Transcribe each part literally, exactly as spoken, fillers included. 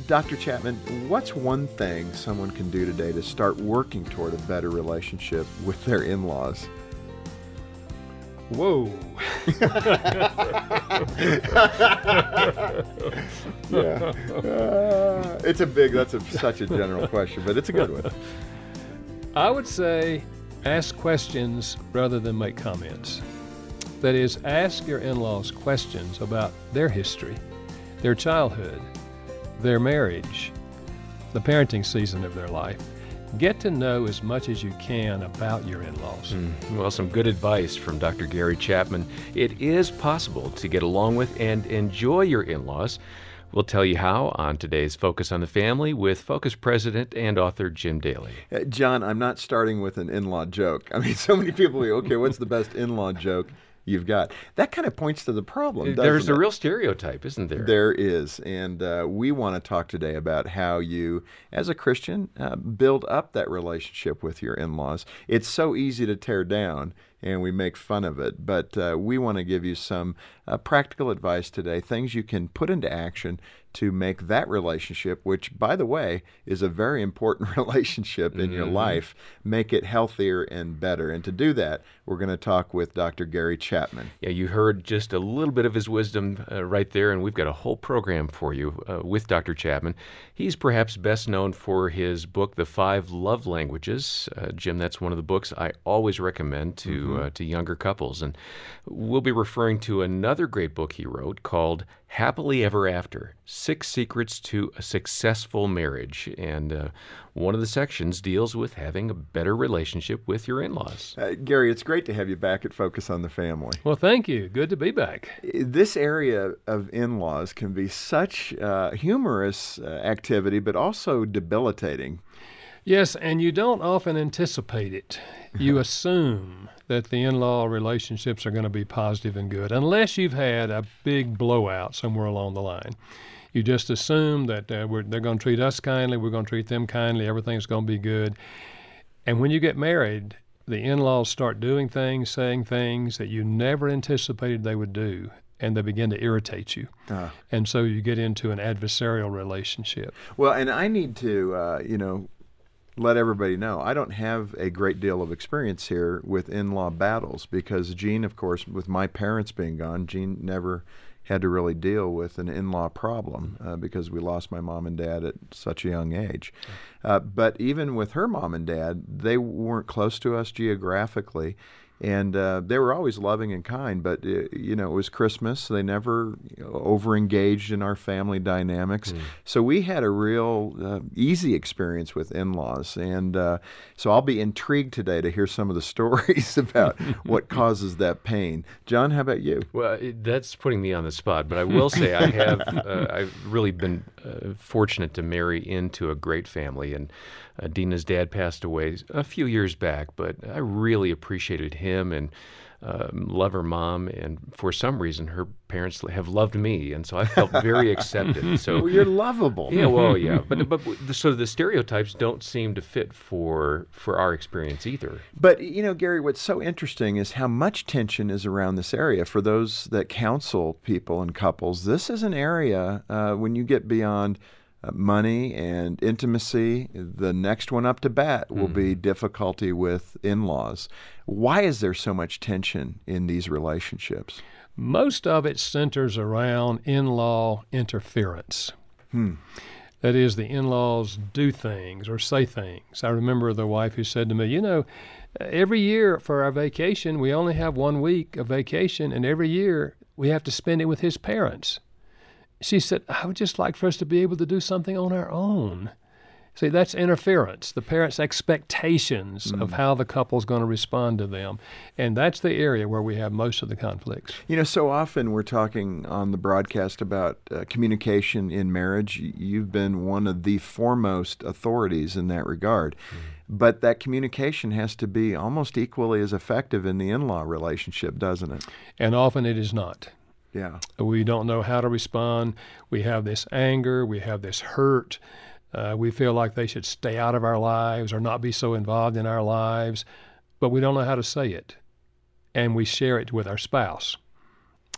Doctor Chapman, what's one thing someone can do today to start working toward a better relationship with their in-laws? Whoa. Yeah. Uh, it's a big, that's a, such a general question, but it's a good one. I would say ask questions rather than make comments. That is, ask your in-laws questions about their history, their childhood, their marriage, the parenting season of their life. Get to know as much as you can about your in-laws. Mm, well, some good advice from Doctor Gary Chapman. It is possible to get along with and enjoy your in-laws. We'll tell you how on today's Focus on the Family with Focus President and author Jim Daly. Uh, John, I'm not starting with an in-law joke. I mean, so many people go, okay, what's the best in-law joke you've got? That kind of points to the problem, doesn't There's it? a real stereotype, isn't there? There is, and uh, we want to talk today about how you, as a Christian, uh, build up that relationship with your in-laws. It's so easy to tear down, and we make fun of it, but uh, we want to give you some uh, practical advice today, things you can put into action to make that relationship, which, by the way, is a very important relationship in mm-hmm. your life, make it healthier and better. And to do that, we're going to talk with Doctor Gary Chapman. Yeah, you heard just a little bit of his wisdom uh, right there, and we've got a whole program for you uh, with Doctor Chapman. He's perhaps best known for his book, The Five Love Languages. Uh, Jim, that's one of the books I always recommend to mm-hmm. uh, to younger couples. And we'll be referring to another great book he wrote called Happily Ever After, Six Secrets to a Successful Marriage. And uh, one of the sections deals with having a better relationship with your in-laws. Uh, Gary, it's great to have you back at Focus on the Family. Well, thank you. Good to be back. This area of in-laws can be such uh, humorous uh, activity, but also debilitating. Yes, and you don't often anticipate it. You assume that the in-law relationships are going to be positive and good, unless you've had a big blowout somewhere along the line. You just assume that uh, we're, they're going to treat us kindly, we're going to treat them kindly, everything's going to be good. And when you get married, the in-laws start doing things, saying things that you never anticipated they would do, and they begin to irritate you. Uh. And so you get into an adversarial relationship. Well, and I need to, uh, you know, let everybody know, I don't have a great deal of experience here with in-law battles because Jean, of course, with my parents being gone, Jean never had to really deal with an in-law problem uh, because we lost my mom and dad at such a young age. Uh, but even with her mom and dad, they weren't close to us geographically. And uh, they were always loving and kind, but, uh, you know, it was Christmas. So they never you know, over-engaged in our family dynamics. Mm. So we had a real uh, easy experience with in-laws. And uh, so I'll be intrigued today to hear some of the stories about what causes that pain. John, how about you? Well, it, that's putting me on the spot, but I will say I have uh, I've really been uh, fortunate to marry into a great family. And Uh, Dina's dad passed away a few years back, but I really appreciated him and um, love her mom. And for some reason, her parents have loved me, and so I felt very accepted. So well, you're lovable. Yeah, well, yeah, but but so the stereotypes don't seem to fit for for our experience either. But you know, Gary, what's so interesting is how much tension is around this area. For those that counsel people and couples, this is an area uh, when you get beyond money and intimacy, the next one up to bat will mm. be difficulty with in-laws. Why is there so much tension in these relationships? Most of it centers around in-law interference. Hmm. That is, the in-laws do things or say things. I remember the wife who said to me, you know, every year for our vacation, we only have one week of vacation, and every year we have to spend it with his parents. She said, I would just like for us to be able to do something on our own. See, that's interference, the parents' expectations mm. of how the couple's going to respond to them. And that's the area where we have most of the conflicts. You know, so often we're talking on the broadcast about uh, communication in marriage. You've been one of the foremost authorities in that regard. Mm. But that communication has to be almost equally as effective in the in-law relationship, doesn't it? And often it is not. Yeah. We don't know how to respond. We have this anger. We have this hurt. Uh, we feel like they should stay out of our lives or not be so involved in our lives, but we don't know how to say it. And we share it with our spouse.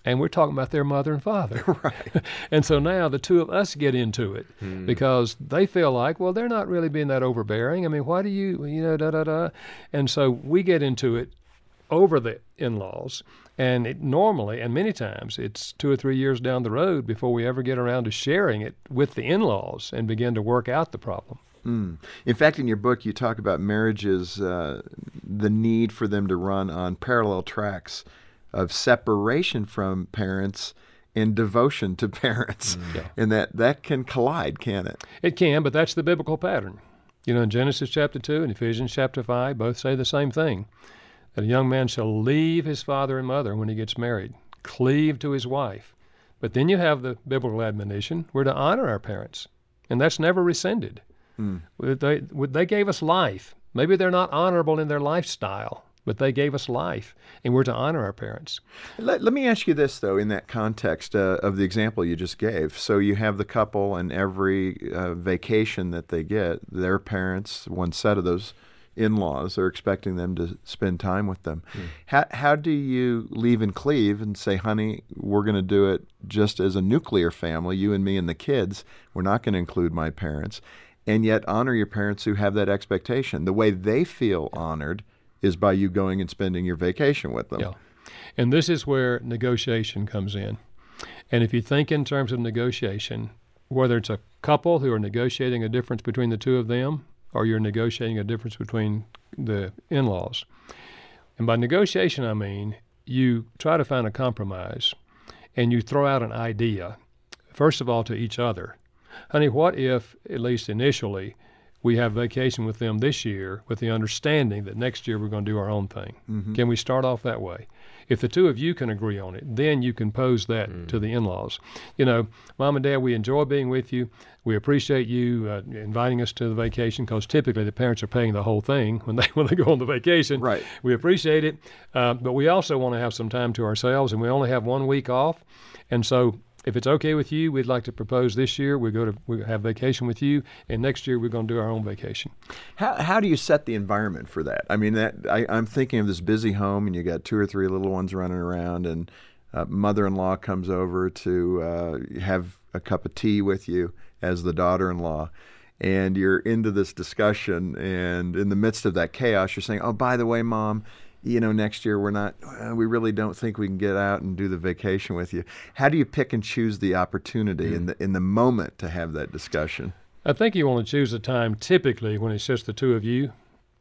and we're talking about their mother and father. Right. And so now the two of us get into it hmm. because they feel like, well, they're not really being that overbearing. I mean, why do you, you know, da, da, da. And so we get into it over the in-laws. And it normally, and many times, it's two or three years down the road before we ever get around to sharing it with the in-laws and begin to work out the problem. Mm. In fact, in your book, you talk about marriages, uh, the need for them to run on parallel tracks of separation from parents and devotion to parents. Mm. Yeah. And that, that can collide, can't it? It can, but that's the biblical pattern. You know, in Genesis chapter two and Ephesians chapter five, both say the same thing, that a young man shall leave his father and mother when he gets married, cleave to his wife. But then you have the biblical admonition, we're to honor our parents, and that's never rescinded. Mm. They, they gave us life. Maybe they're not honorable in their lifestyle, but they gave us life, and we're to honor our parents. Let, let me ask you this, though, in that context uh, of the example you just gave. So you have the couple, and every uh, vacation that they get, their parents, one set of those in-laws, are expecting them to spend time with them. Mm. How, how do you leave and cleave and say, honey, we're going to do it just as a nuclear family, you and me and the kids. We're not going to include my parents. And yet honor your parents who have that expectation. The way they feel honored is by you going and spending your vacation with them. Yeah. And this is where negotiation comes in. And if you think in terms of negotiation, whether it's a couple who are negotiating a difference between the two of them, or you're negotiating a difference between the in-laws. And by negotiation, I mean you try to find a compromise, and you throw out an idea, first of all, to each other. Honey, what if, at least initially, we have vacation with them this year with the understanding that next year we're going to do our own thing? Mm-hmm. Can we start off that way? If the two of you can agree on it, then you can pose that mm. to the in-laws. You know, Mom and Dad, we enjoy being with you. We appreciate you uh, inviting us to the vacation, because typically the parents are paying the whole thing when they when they go on the vacation. Right. We appreciate it, uh, but we also want to have some time to ourselves, and we only have one week off. And so if it's okay with you, we'd like to propose this year we go to we have vacation with you, and next year we're going to do our own vacation. How how do you set the environment for that? I mean, that I, I'm thinking of this busy home, and you got two or three little ones running around, and uh, mother-in-law comes over to uh, have a cup of tea with you as the daughter-in-law, and you're into this discussion, and in the midst of that chaos, you're saying, "Oh, by the way, Mom, you know, next year we're not, uh, we really don't think we can get out and do the vacation with you." How do you pick and choose the opportunity mm. in the in the moment to have that discussion? I think you want to choose a time typically when it's just the two of you,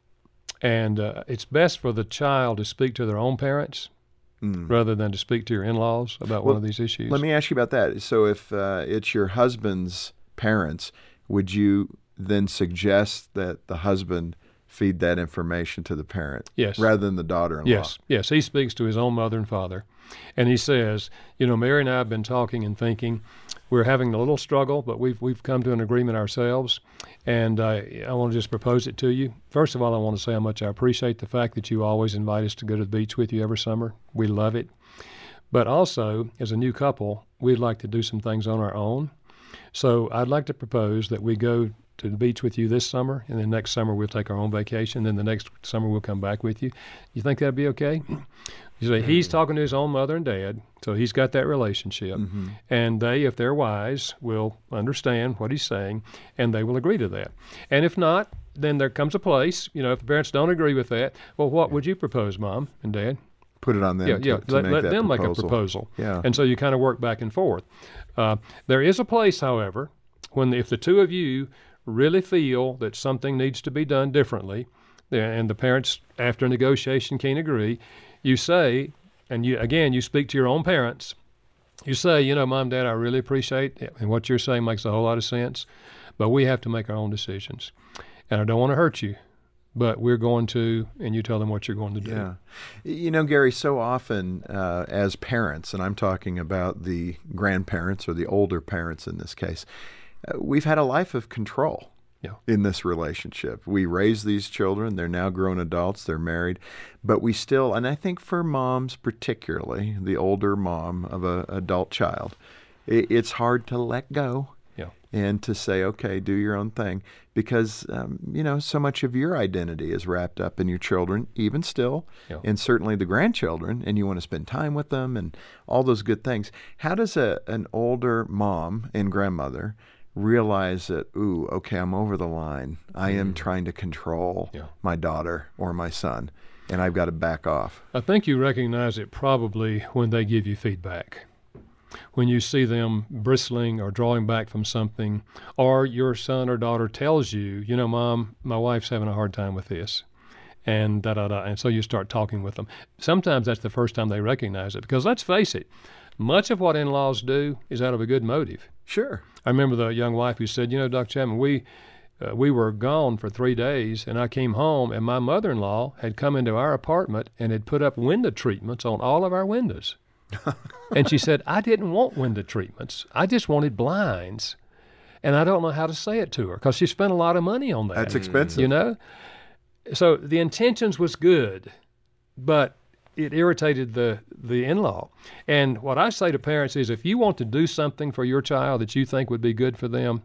and uh, it's best for the child to speak to their own parents mm. rather than to speak to your in-laws about well, one of these issues. Let me ask you about that. So if uh, it's your husband's parents, would you then suggest that the husband feed that information to the parent, yes, rather than the daughter-in-law? Yes, yes. He speaks to his own mother and father, and he says, you know, Mary and I have been talking and thinking. We're having a little struggle, but we've we've come to an agreement ourselves, and uh, I want to just propose it to you. First of all, I want to say how much I appreciate the fact that you always invite us to go to the beach with you every summer. We love it. But also, as a new couple, we'd like to do some things on our own. So I'd like to propose that we go to the beach with you this summer, and then next summer we'll take our own vacation, then the next summer we'll come back with you. You think that'd be okay? You say, he's talking to his own mother and dad, so he's got that relationship. Mm-hmm. And they, if they're wise, will understand what he's saying, and they will agree to that. And if not, then there comes a place, you know, if the parents don't agree with that, well, what would you propose, Mom and Dad? Put it on them yeah, to, yeah. to let, make let that them proposal. make a proposal. Yeah. And so you kind of work back and forth. Uh, there is a place, however, when if the two of you really feel that something needs to be done differently, and the parents, after negotiation, can't agree, you say, and you again, you speak to your own parents, you say, you know, Mom, Dad, I really appreciate it, and what you're saying makes a whole lot of sense, but we have to make our own decisions. And I don't want to hurt you, but we're going to, and you tell them what you're going to do. Yeah. You know, Gary, so often uh, as parents, and I'm talking about the grandparents or the older parents in this case, uh, we've had a life of control yeah. in this relationship. We raise these children. They're now grown adults. They're married. But we still, and I think for moms particularly, the older mom of an adult child, it, it's hard to let go Yeah. And to say, okay, do your own thing, because um, you know, so much of your identity is wrapped up in your children, even still, Yeah. and certainly the grandchildren, and you want to spend time with them and all those good things. How does a an older mom and grandmother realize that, ooh, okay, I'm over the line. I am trying to control Yeah. my daughter or my son, and I've got to back off? I think you recognize it probably when they give you feedback. When you see them bristling or drawing back from something, or your son or daughter tells you, you know, Mom, my wife's having a hard time with this, and da da da, and so you start talking with them. Sometimes that's the first time they recognize it, because let's face it, much of what in-laws do is out of a good motive. Sure. I remember the young wife who said, you know, Doctor Chapman, we uh, we were gone for three days, and I came home, and my mother-in-law had come into our apartment and had put up window treatments on all of our windows. And she said, I didn't want window treatments. I just wanted blinds. And I don't know how to say it to her, because she spent a lot of money on that. That's expensive. You know? So the intentions was good, but it irritated the, the in-law. And what I say to parents is, if you want to do something for your child that you think would be good for them,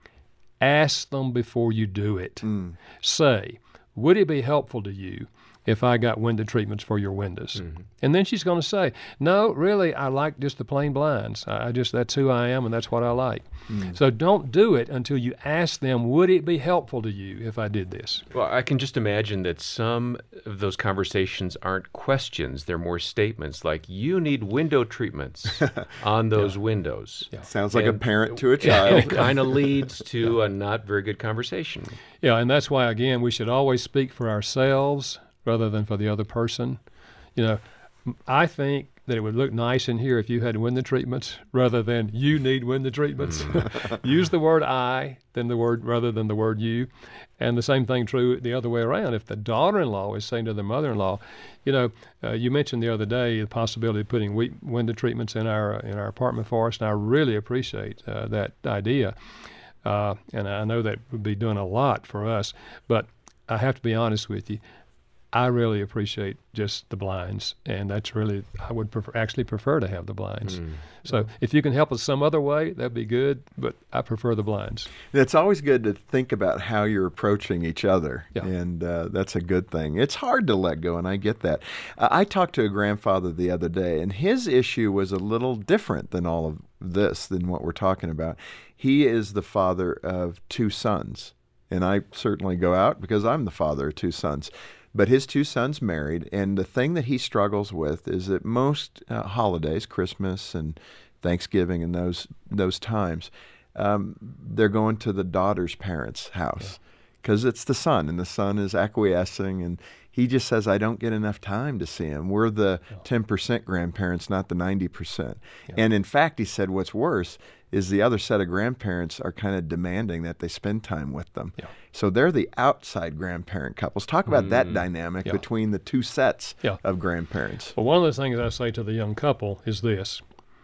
ask them before you do it. Mm. Say, would it be helpful to you if I got window treatments for your windows? Mm-hmm. And then she's going to say, no, really, I like just the plain blinds. I just, that's who I am and that's what I like. Mm. So don't do it until you ask them, would it be helpful to you if I did this? Well, I can just imagine that some of those conversations aren't questions. They're more statements like, you need window treatments on those yeah. windows. Yeah. Sounds like and, a parent to a child. child. It kind of leads to a not very good conversation. Yeah, and that's why, again, we should always speak for ourselves rather than for the other person. You know, I think that it would look nice in here if you had window treatments rather than you need window treatments. Mm. Use the word I than the word rather than the word you. And the same thing true the other way around. If the daughter-in-law is saying to the mother-in-law, you know, uh, you mentioned the other day the possibility of putting we- window treatments in our in our apartment for us, and I really appreciate uh, that idea. Uh, and I know that would be doing a lot for us. But I have to be honest with you. I really appreciate just the blinds, and that's really, I would prefer, actually prefer to have the blinds. Mm. So if you can help us some other way, that'd be good, but I prefer the blinds. It's always good to think about how you're approaching each other, yeah. and uh, that's a good thing. It's hard to let go, and I get that. Uh, I talked to a grandfather the other day, and his issue was a little different than all of this, than what we're talking about. He is the father of two sons, and I certainly go out because I'm the father of two sons. But his two sons married, and the thing that he struggles with is that most uh, holidays, Christmas and Thanksgiving and those those times, um, they're going to the daughter's parents' house because yeah. it's the son, and the son is acquiescing, and he just says, I don't get enough time to see him. We're the yeah. ten percent grandparents, not the ninety percent. Yeah. And in fact, he said what's worse is the other set of grandparents are kind of demanding that they spend time with them. Yeah. So they're the outside grandparent couples. Talk about mm. that dynamic yeah. between the two sets yeah. of grandparents. Well, one of the things I say to the young couple is this.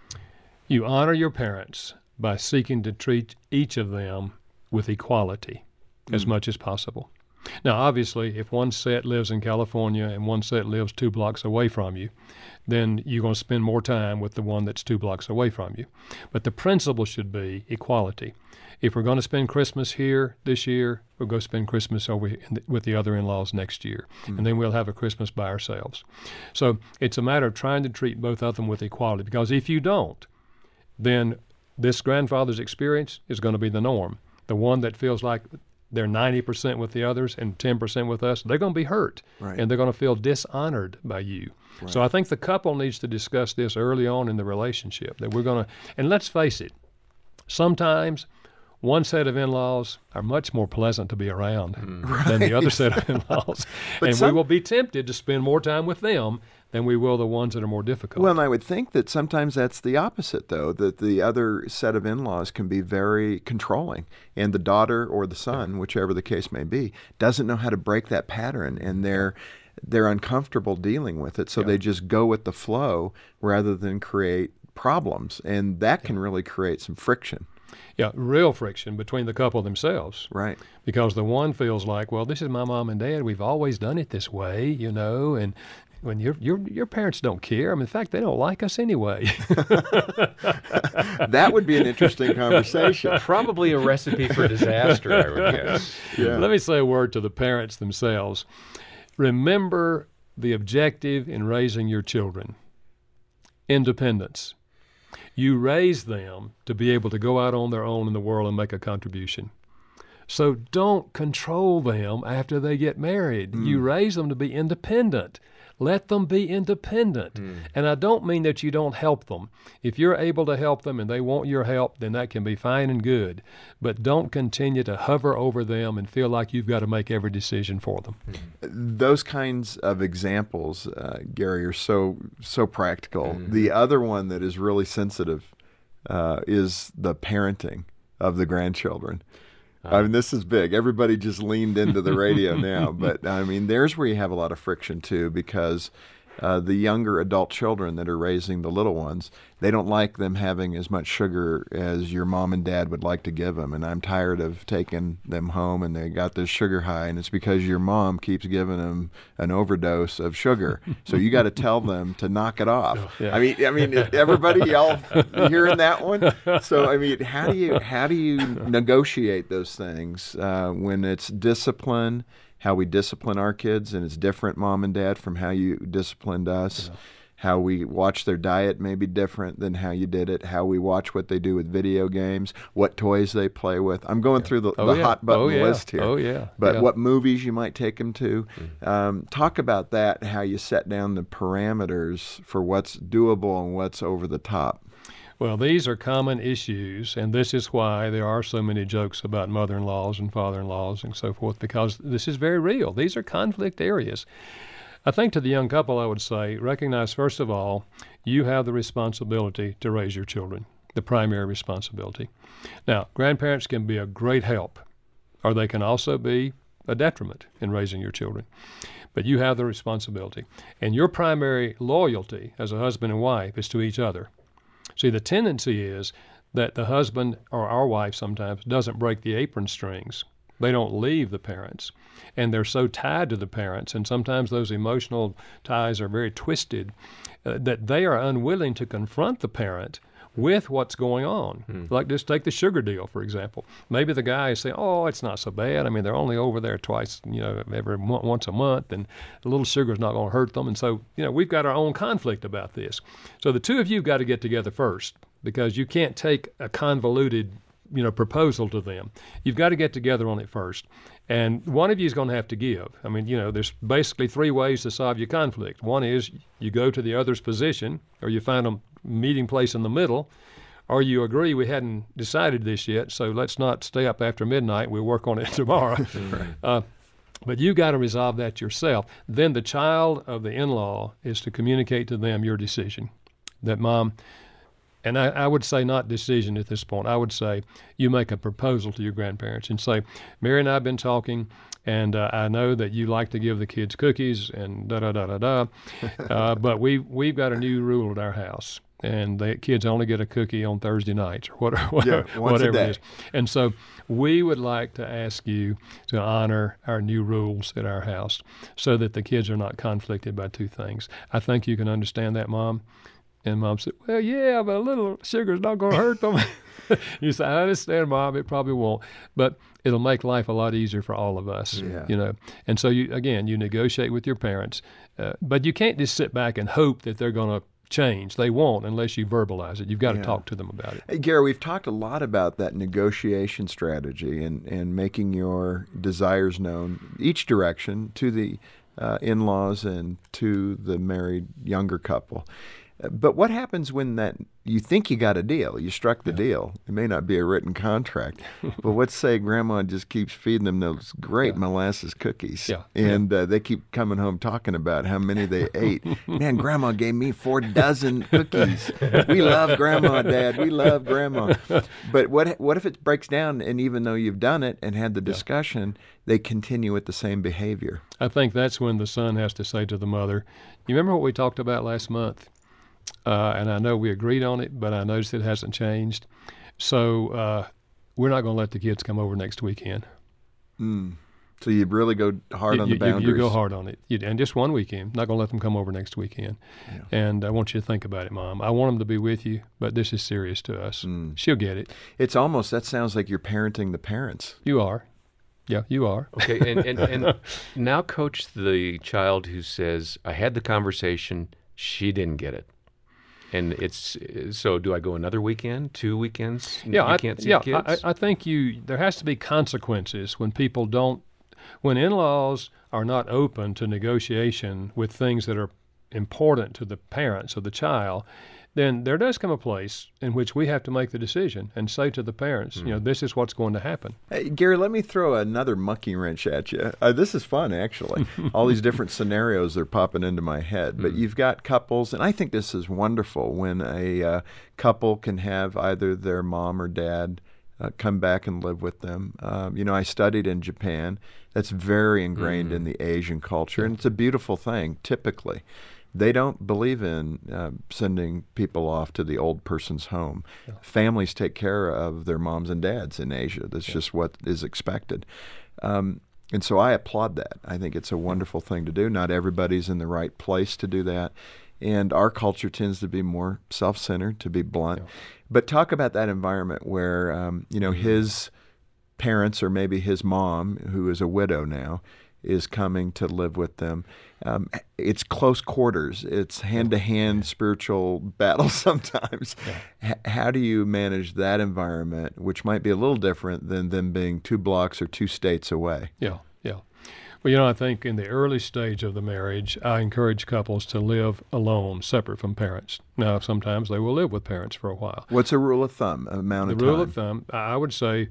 You honor your parents by seeking to treat each of them with equality mm. as much as possible. Now, obviously, if one set lives in California and one set lives two blocks away from you, then you're going to spend more time with the one that's two blocks away from you. But the principle should be equality. If we're going to spend Christmas here this year, we'll go spend Christmas over in the, with the other in-laws next year, mm. and then we'll have a Christmas by ourselves. So it's a matter of trying to treat both of them with equality, because if you don't, then this grandfather's experience is going to be the norm. The one that feels like they're ninety percent with the others and ten percent with us, they're going to be hurt, right. and they're going to feel dishonored by you. Right. So I think the couple needs to discuss this early on in the relationship, that we're going to, and let's face it, sometimes one set of in-laws are much more pleasant to be around mm. than the other set of in-laws. And some, we will be tempted to spend more time with them than we will the ones that are more difficult. Well, and I would think that sometimes that's the opposite, though, that the other set of in-laws can be very controlling, and the daughter or the son, yeah. whichever the case may be, doesn't know how to break that pattern, and they're they're uncomfortable dealing with it, so yeah. they just go with the flow rather than create problems, and that can yeah. really create some friction. Yeah, real friction between the couple themselves. Right. Because the one feels like, well, this is my mom and dad. We've always done it this way, you know, and when your your your parents don't care. I mean, in fact, they don't like us anyway. That would be an interesting conversation. Probably a recipe for disaster, I would guess. Yeah. Let me say a word to the parents themselves. Remember the objective in raising your children: independence. You raise them to be able to go out on their own in the world and make a contribution. So don't control them after they get married. Mm. You raise them to be independent. Let them be independent. Mm. And I don't mean that you don't help them. If you're able to help them and they want your help, then that can be fine and good. But don't continue to hover over them and feel like you've got to make every decision for them. Mm. Those kinds of examples, uh, Gary, are so so practical. Mm. The other one that is really sensitive uh, is the parenting of the grandchildren. I mean, this is big. Everybody just leaned into the radio now. But, I mean, there's where you have a lot of friction, too, because uh, the younger adult children that are raising the little ones, they don't like them having as much sugar as your mom and dad would like to give them. And I'm tired of taking them home, and they got this sugar high, and it's because your mom keeps giving them an overdose of sugar. So you got to tell them to knock it off. Yeah. I mean, I mean, everybody, y'all hearing that one? So, I mean, how do you how do you negotiate those things uh, when it's discipline? How we discipline our kids, and it's different, mom and dad, from how you disciplined us. Yeah. How we watch their diet may be different than how you did it. How we watch what they do with video games, what toys they play with. I'm going yeah. through the, oh, the yeah. hot button oh, yeah. list here. Oh, yeah. But yeah. what movies you might take them to. Mm-hmm. Um, talk about that, how you set down the parameters for what's doable and what's over the top. Well, these are common issues, and this is why there are so many jokes about mother-in-laws and father-in-laws and so forth, because this is very real. These are conflict areas. I think to the young couple, I would say, recognize, first of all, you have the responsibility to raise your children, the primary responsibility. Now, grandparents can be a great help, or they can also be a detriment in raising your children. But you have the responsibility. And your primary loyalty as a husband and wife is to each other. See, the tendency is that the husband or our wife sometimes doesn't break the apron strings. They don't leave the parents, and they're so tied to the parents, and sometimes those emotional ties are very twisted, uh, that they are unwilling to confront the parent with what's going on. Hmm. Like just take the sugar deal, for example. Maybe the guy is saying, oh, it's not so bad. I mean, they're only over there twice, you know, every mo- once a month, and a little sugar is not going to hurt them. And so, you know, we've got our own conflict about this. So the two of you got to get together first, because you can't take a convoluted, you know, proposal to them. You've got to get together on it first. And one of you is going to have to give. I mean, you know, there's basically three ways to solve your conflict. One is you go to the other's position, or you find a meeting place in the middle, or you agree we hadn't decided this yet, so let's not stay up after midnight. We'll work on it tomorrow. uh, but you got to resolve that yourself. Then the child of the in-law is to communicate to them your decision. That, Mom, and I, I would say not decision at this point. I would say you make a proposal to your grandparents and say, Mary and I have been talking, and uh, I know that you like to give the kids cookies and da-da-da-da-da, uh, but we, we've got a new rule at our house, and the kids only get a cookie on Thursday nights or whatever, yeah, whatever it is. And so we would like to ask you to honor our new rules at our house so that the kids are not conflicted by two things. I think you can understand that, Mom. And Mom said, well, yeah, but a little sugar's not going to hurt them. You say, I understand, Mom, it probably won't. But it'll make life a lot easier for all of us, yeah. you know. And so, you again, you negotiate with your parents. Uh, but you can't just sit back and hope that they're going to change. They won't unless you verbalize it. You've got to yeah. talk to them about it. Hey, Gary, we've talked a lot about that negotiation strategy and, and making your desires known each direction to the uh, in-laws and to the married younger couple. But what happens when that you think you got a deal, you struck the yeah. deal? It may not be a written contract, but let's say Grandma just keeps feeding them those great yeah. molasses cookies, yeah. and yeah. Uh, they keep coming home talking about how many they ate. Man, Grandma gave me four dozen cookies. We love Grandma, Dad. We love Grandma. But what what if it breaks down, and even though you've done it and had the discussion, yeah. they continue with the same behavior? I think that's when the son has to say to the mother, you remember what we talked about last month? Uh, and I know we agreed on it, but I noticed it hasn't changed. So uh, we're not going to let the kids come over next weekend. Mm. So you really go hard you, on you, the boundaries. You, you go hard on it. You, and just one weekend. Not going to let them come over next weekend. Yeah. And I want you to think about it, Mom. I want them to be with you, but this is serious to us. Mm. She'll get it. It's almost, that sounds like you're parenting the parents. You are. Yeah, you are. Okay, and, and, and now coach the child who says, I had the conversation, she didn't get it. And it's, so do I go another weekend, two weekends? Yeah, you I, can't see yeah, kids? I, I think you, there has to be consequences when people don't, when in-laws are not open to negotiation with things that are important to the parents of the child, then there does come a place in which we have to make the decision and say to the parents, mm. you know, this is what's going to happen. Hey, Gary, let me throw another monkey wrench at you. Uh, this is fun, actually. All these different scenarios are popping into my head. But mm. you've got couples, and I think this is wonderful when a uh, couple can have either their mom or dad uh, come back and live with them. Um, you know, I studied in Japan. That's very ingrained mm. in the Asian culture, and it's a beautiful thing, typically. They don't believe in uh, sending people off to the old person's home. Yeah. Families take care of their moms and dads in Asia. That's yeah. just what is expected. Um, and so I applaud that. I think it's a wonderful thing to do. Not everybody's in the right place to do that. And our culture tends to be more self-centered, to be blunt. Yeah. But talk about that environment where, um, you know, mm-hmm. his parents or maybe his mom, who is a widow now, is coming to live with them. Um, it's close quarters. It's hand-to-hand spiritual battle sometimes. Yeah. H- how do you manage that environment, which might be a little different than them being two blocks or two states away? Yeah, yeah. Well, you know, I think in the early stage of the marriage, I encourage couples to live alone, separate from parents. Now, sometimes they will live with parents for a while. What's a rule of thumb, amount of time? The rule of thumb, I would say,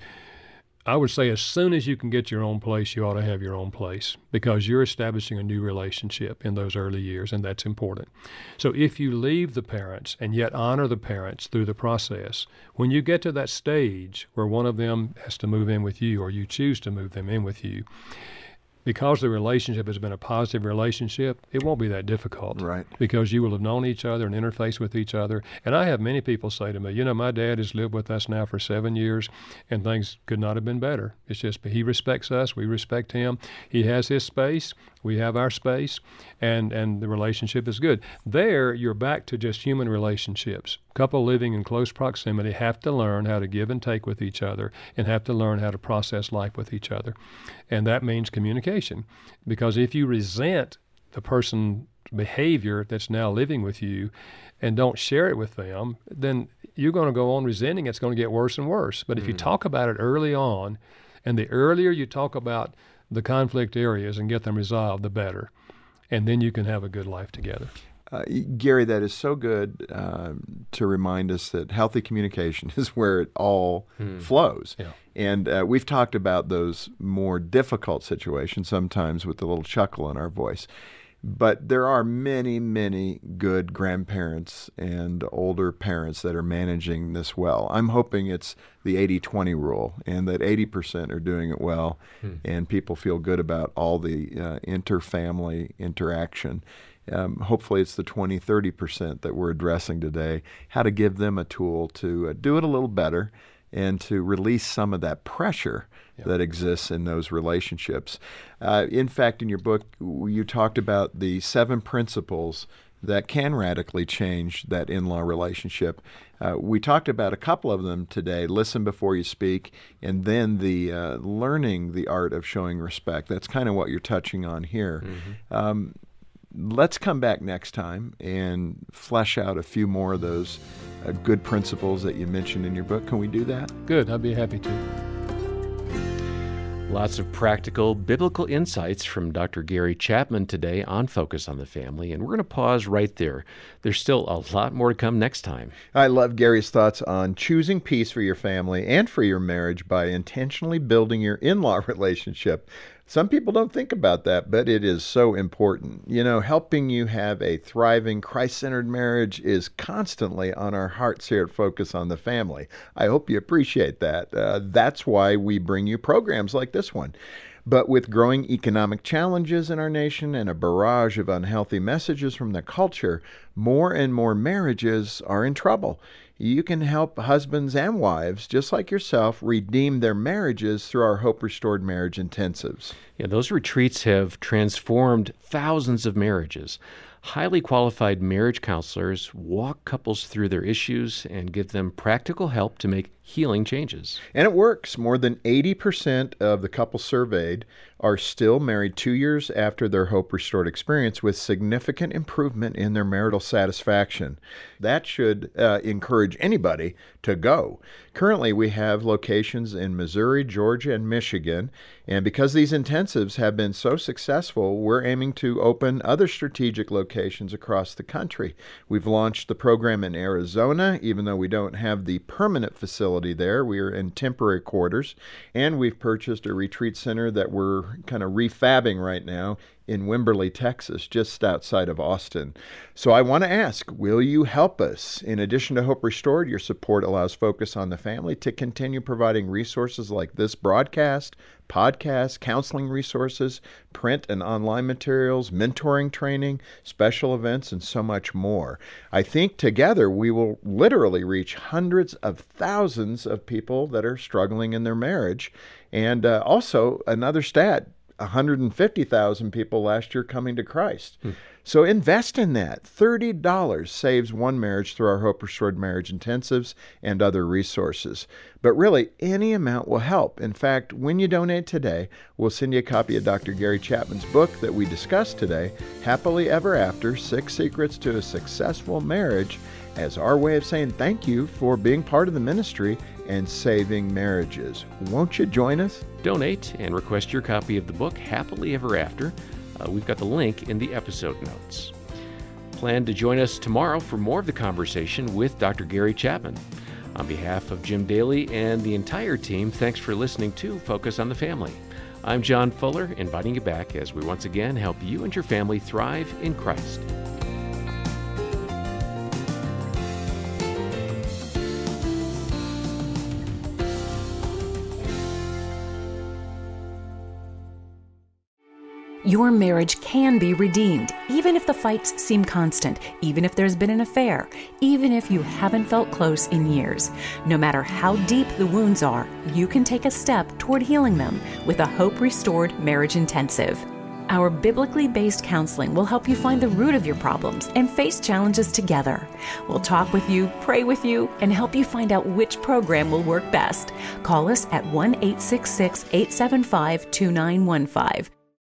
I would say as soon as you can get your own place, you ought to have your own place because you're establishing a new relationship in those early years, and that's important. So if you leave the parents and yet honor the parents through the process, when you get to that stage where one of them has to move in with you or you choose to move them in with you, because the relationship has been a positive relationship, it won't be that difficult. Right. Because you will have known each other and interfaced with each other. And I have many people say to me, you know, my dad has lived with us now for seven years, and things could not have been better. It's just he respects us, we respect him. He has his space, we have our space, and, and the relationship is good. There, you're back to just human relationships. Couple living in close proximity have to learn how to give and take with each other and have to learn how to process life with each other. And that means communication. Because if you resent the person's behavior that's now living with you and don't share it with them, then you're going to go on resenting. It's going to get worse and worse. But if mm. you talk about it early on, and the earlier you talk about the conflict areas and get them resolved, the better. And then you can have a good life together. Uh, Gary, that is so good uh, to remind us that healthy communication is where it all hmm. flows. Yeah. And uh, we've talked about those more difficult situations sometimes with a little chuckle in our voice. But there are many, many good grandparents and older parents that are managing this well. I'm hoping it's the eighty twenty rule and that eighty percent are doing it well hmm. and people feel good about all the uh, inter-family interaction. Um, hopefully it's the twenty, thirty percent that we're addressing today, how to give them a tool to uh, do it a little better and to release some of that pressure yep. that exists in those relationships. Uh, in fact, in your book, you talked about the seven principles that can radically change that in-law relationship. Uh, we talked about a couple of them today, listen before you speak, and then the uh, learning the art of showing respect. That's kind of what you're touching on here. Mm-hmm. Um, Let's come back next time and flesh out a few more of those uh, good principles that you mentioned in your book. Can we do that? Good. I'd be happy to. Lots of practical biblical insights from Doctor Gary Chapman today on Focus on the Family, and we're going to pause right there. There's still a lot more to come next time. I love Gary's thoughts on choosing peace for your family and for your marriage by intentionally building your in-law relationship. Some people don't think about that, but it is so important. You know, helping you have a thriving, Christ-centered marriage is constantly on our hearts here at Focus on the Family. I hope you appreciate that. Uh, that's why we bring you programs like this one. But with growing economic challenges in our nation and a barrage of unhealthy messages from the culture, more and more marriages are in trouble. you can help husbands and wives, just like yourself, redeem their marriages through our Hope Restored Marriage Intensives. Yeah, those retreats have transformed thousands of marriages. Highly qualified marriage counselors walk couples through their issues and give them practical help to make healing changes. And it works. More than eighty percent of the couples surveyed are still married two years after their Hope Restored experience with significant improvement in their marital satisfaction. That should uh, encourage anybody to go. Currently, we have locations in Missouri, Georgia, and Michigan. And because these intensives have been so successful, we're aiming to open other strategic locations across the country. We've launched the program in Arizona, even though we don't have the permanent facility there. We are in temporary quarters. And we've purchased a retreat center that we're kind of refabbing right now in Wimberley, Texas, just outside of Austin. So I want to ask, will you help us? In addition to Hope Restored, your support allows Focus on the Family to continue providing resources like this broadcast, podcasts, counseling resources, print and online materials, mentoring training, special events, and so much more. I think together we will literally reach hundreds of thousands of people that are struggling in their marriage. And uh, also, another stat, one hundred fifty thousand people last year coming to Christ. Hmm. So invest in that. thirty dollars saves one marriage through our Hope Restored Marriage Intensives and other resources. But really, any amount will help. In fact, when you donate today, we'll send you a copy of Doctor Gary Chapman's book that we discussed today, Happily Ever After, Six Secrets to a Successful Marriage, as our way of saying thank you for being part of the ministry and saving marriages. Won't you join us? Donate and request your copy of the book, Happily Ever After. Uh, we've got the link in the episode notes. Plan to join us tomorrow for more of the conversation with Doctor Gary Chapman. On behalf of Jim Daly and the entire team, thanks for listening to Focus on the Family. I'm John Fuller, inviting you back as we once again help you and your family thrive in Christ. Your marriage can be redeemed, even if the fights seem constant, even if there's been an affair, even if you haven't felt close in years. No matter how deep the wounds are, you can take a step toward healing them with a Hope Restored Marriage Intensive. Our biblically based counseling will help you find the root of your problems and face challenges together. We'll talk with you, pray with you, and help you find out which program will work best. Call us at one eight six six, eight seven five, two nine one five.